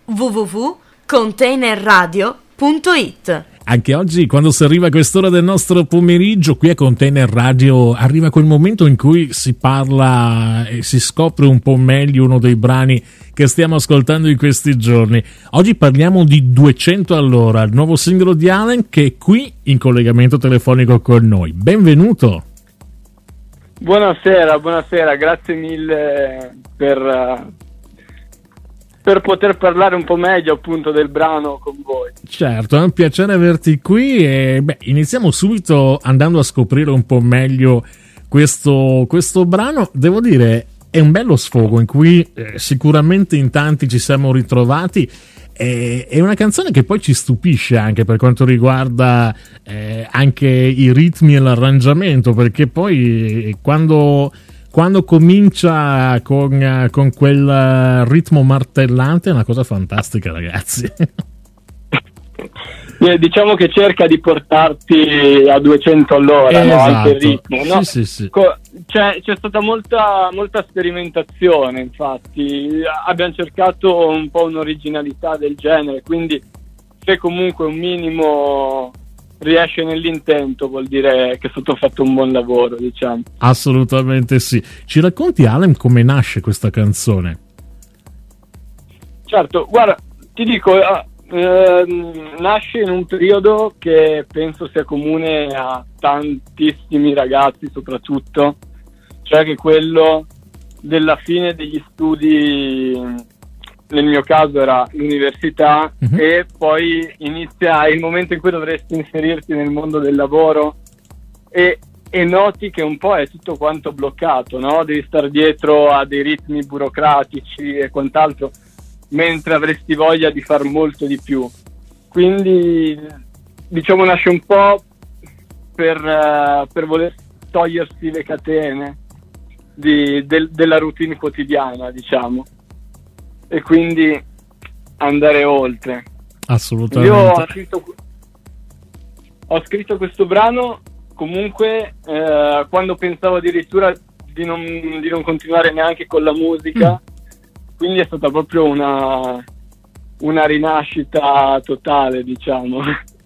www.containerradio.it. Anche oggi, quando si arriva a quest'ora del nostro pomeriggio, qui a Container Radio arriva quel momento in cui si parla e si scopre un po' meglio uno dei brani che stiamo ascoltando in questi giorni. Oggi parliamo di 200 all'ora, il nuovo singolo di Allen, che è qui in collegamento telefonico con noi. Benvenuto! Buonasera, grazie mille per poter parlare un po' meglio appunto del brano con voi. Certo, è un piacere averti qui e iniziamo subito andando a scoprire un po' meglio questo brano. Devo dire, è un bello sfogo in cui sicuramente in tanti ci siamo ritrovati. È una canzone che poi ci stupisce anche per quanto riguarda anche i ritmi e l'arrangiamento, perché poi quando comincia con quel ritmo martellante è una cosa fantastica, ragazzi. Diciamo che cerca di portarti a 200 all'ora, esatto. No? Anche il ritmo, no? Sì. C'è stata molta sperimentazione, infatti abbiamo cercato un po' un'originalità del genere, quindi se comunque un minimo riesce nell'intento vuol dire che è stato fatto un buon lavoro, diciamo. Assolutamente sì. Ci racconti, Allen, come nasce questa canzone? Certo, guarda, ti dico, nasce in un periodo che penso sia comune a tantissimi ragazzi soprattutto, cioè che quello della fine degli studi. Nel mio caso era l'università, e poi inizia il momento in cui dovresti inserirti nel mondo del lavoro e noti che un po' è tutto quanto bloccato, no? Devi stare dietro a dei ritmi burocratici e quant'altro, mentre avresti voglia di far molto di più. Quindi diciamo nasce un po' per voler togliersi le catene della routine quotidiana, diciamo, e quindi andare oltre. Assolutamente. Io ho scritto questo brano comunque quando pensavo addirittura di non continuare neanche con la musica, quindi è stata proprio una rinascita totale, diciamo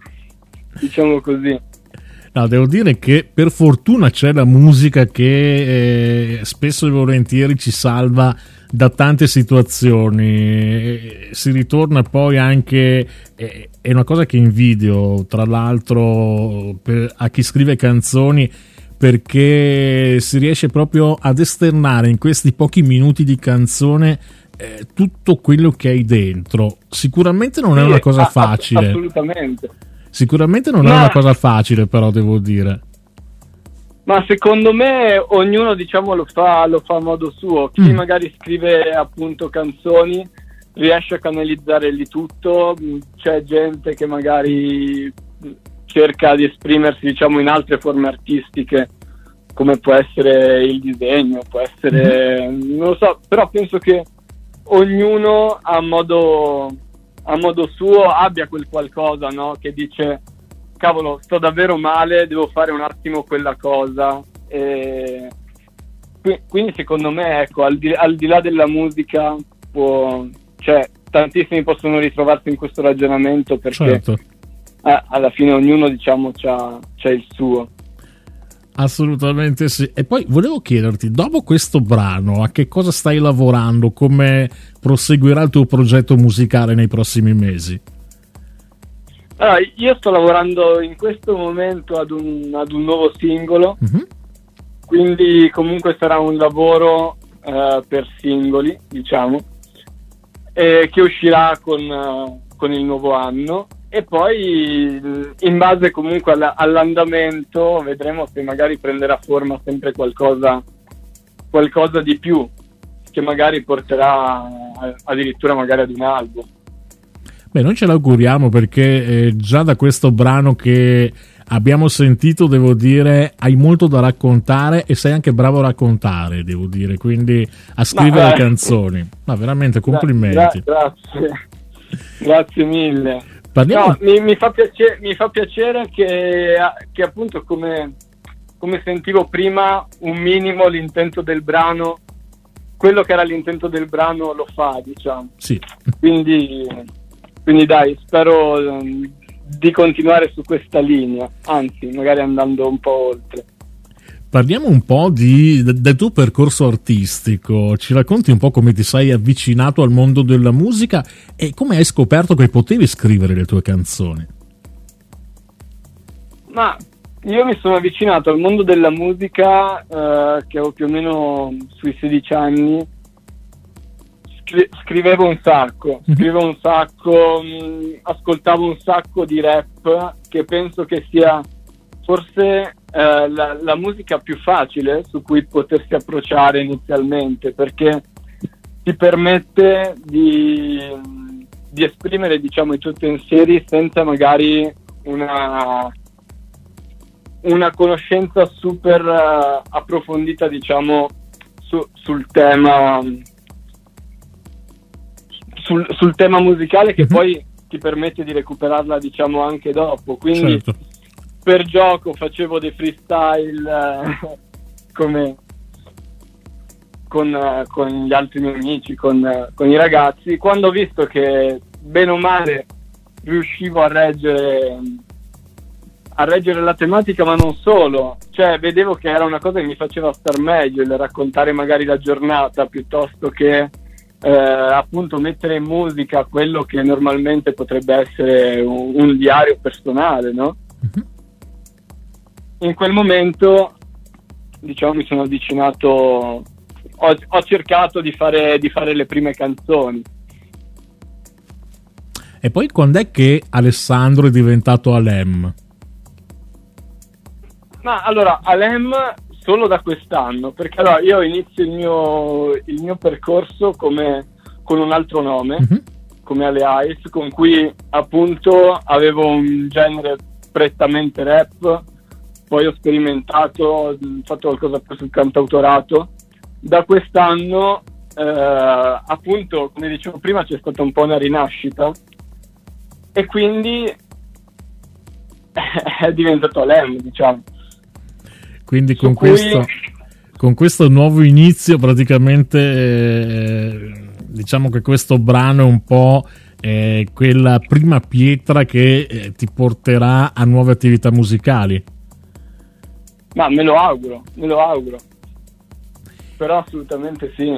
così. No, devo dire che per fortuna c'è la musica che spesso e volentieri ci salva da tante situazioni. Si ritorna poi anche, è una cosa che invidio tra l'altro a chi scrive canzoni, perché si riesce proprio ad esternare in questi pochi minuti di canzone tutto quello che hai dentro. Sicuramente non è una cosa facile. Assolutamente. Sicuramente non è una cosa facile, però devo dire. Ma secondo me ognuno, diciamo, lo fa a modo suo. Chi magari scrive appunto canzoni riesce a canalizzare lì tutto. C'è gente che magari cerca di esprimersi, diciamo, in altre forme artistiche, come può essere il disegno, può essere non lo so, però penso che ognuno a modo suo abbia quel qualcosa, no? Che dice: cavolo, sto davvero male, devo fare un attimo quella cosa. E quindi secondo me, ecco, al di là della musica, tantissimi possono ritrovarsi in questo ragionamento, perché certo. Alla fine ognuno, diciamo, c'ha il suo. Assolutamente sì. E poi volevo chiederti, dopo questo brano, a che cosa stai lavorando? Come proseguirà il tuo progetto musicale nei prossimi mesi? Allora, io sto lavorando in questo momento ad un nuovo singolo, quindi comunque sarà un lavoro per singoli, diciamo, che uscirà con il nuovo anno, e poi in base comunque all'andamento vedremo se magari prenderà forma sempre qualcosa di più, che magari porterà addirittura magari ad un album. Beh, noi ce l'auguriamo, perché già da questo brano che abbiamo sentito, devo dire, hai molto da raccontare e sei anche bravo a raccontare, devo dire, quindi a scrivere canzoni. Ma veramente complimenti. Grazie mille. No, mi fa piacere che appunto, come sentivo prima, un minimo l'intento del brano quello che era l'intento del brano lo fa, diciamo. Sì. Quindi dai, spero di continuare su questa linea, anzi magari andando un po' oltre. Parliamo un po' del tuo percorso artistico, ci racconti un po' come ti sei avvicinato al mondo della musica e come hai scoperto che potevi scrivere le tue canzoni? Ma io mi sono avvicinato al mondo della musica che avevo più o meno sui 16 anni. Scrivevo un sacco, ascoltavo un sacco di rap, che penso che sia forse la musica più facile su cui potersi approcciare inizialmente, perché ti permette di esprimere, diciamo, i tuoi pensieri senza magari una conoscenza super approfondita, diciamo, sul tema sul tema musicale, che poi ti permette di recuperarla, diciamo, anche dopo. Quindi certo. Per gioco facevo dei freestyle come con gli altri miei amici, con i ragazzi. Quando ho visto che bene o male riuscivo a reggere la tematica, ma non solo, cioè vedevo che era una cosa che mi faceva star meglio, il raccontare magari la giornata piuttosto che appunto mettere in musica quello che normalmente potrebbe essere un diario personale, no? In quel momento, diciamo, mi sono avvicinato, ho cercato di fare le prime canzoni. E poi quando è che Alessandro è diventato Alem? Ma allora, Alem solo da quest'anno, perché allora io inizio il mio percorso con un altro nome, come Ale Ice, con cui appunto avevo un genere prettamente rap, poi ho sperimentato, ho fatto qualcosa più sul cantautorato. Da quest'anno appunto, come dicevo prima, c'è stata un po' una rinascita e quindi è diventato Alem, diciamo. Quindi con questo nuovo inizio praticamente diciamo che questo brano è un po' quella prima pietra che ti porterà a nuove attività musicali. Ma me lo auguro, però assolutamente sì.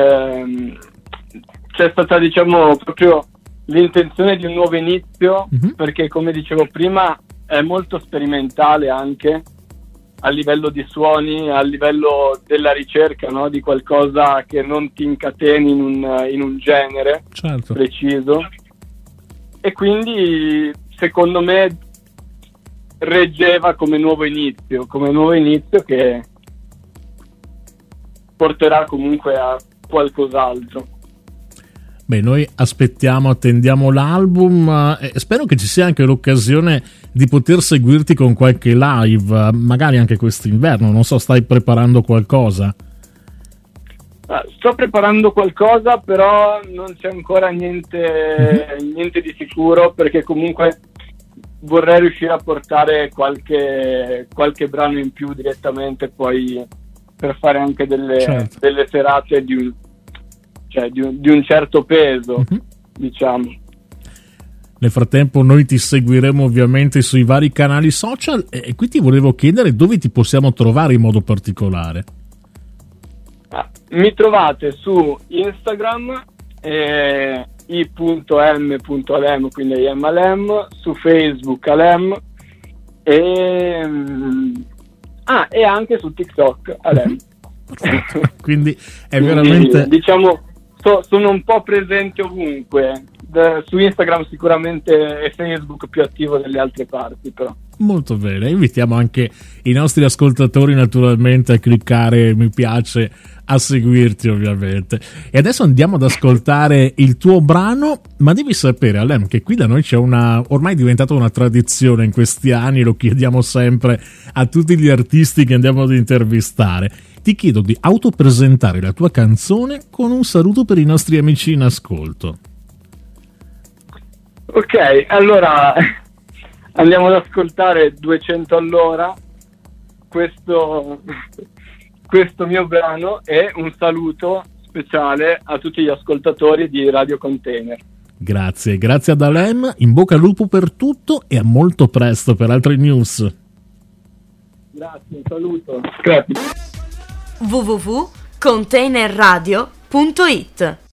C'è stata, diciamo, proprio l'intenzione di un nuovo inizio, perché come dicevo prima è molto sperimentale anche a livello di suoni, a livello della ricerca, no? Di qualcosa che non ti incateni in un genere certo. preciso, e quindi secondo me reggeva come nuovo inizio che porterà comunque a qualcos'altro. Beh, noi attendiamo l'album e spero che ci sia anche l'occasione di poter seguirti con qualche live, magari anche quest'inverno. Non so, stai preparando qualcosa? Sto preparando qualcosa, però non c'è ancora niente di sicuro, perché comunque vorrei riuscire a portare qualche brano in più direttamente poi per fare anche delle serate di un certo peso, diciamo. Nel frattempo noi ti seguiremo ovviamente sui vari canali social e qui ti volevo chiedere dove ti possiamo trovare in modo particolare. Mi trovate su Instagram i.m.alem, quindi Alem, su Facebook Alem e anche su TikTok Alem. Quindi è veramente, diciamo, sono un po' presente ovunque. Su Instagram sicuramente e Facebook più attivo delle altre parti, però. Molto bene, invitiamo anche i nostri ascoltatori naturalmente a cliccare mi piace, a seguirti ovviamente. E adesso andiamo ad ascoltare il tuo brano, ma devi sapere Alem che qui da noi c'è ormai è diventata una tradizione in questi anni, lo chiediamo sempre a tutti gli artisti che andiamo ad intervistare. Ti chiedo di autopresentare la tua canzone con un saluto per i nostri amici in ascolto. Ok, allora andiamo ad ascoltare 200 all'ora, questo mio brano, e un saluto speciale a tutti gli ascoltatori di Radio Container. Grazie ad Alem, in bocca al lupo per tutto e a molto presto per altre news. Grazie, un saluto. Grazie. www.containerradio.it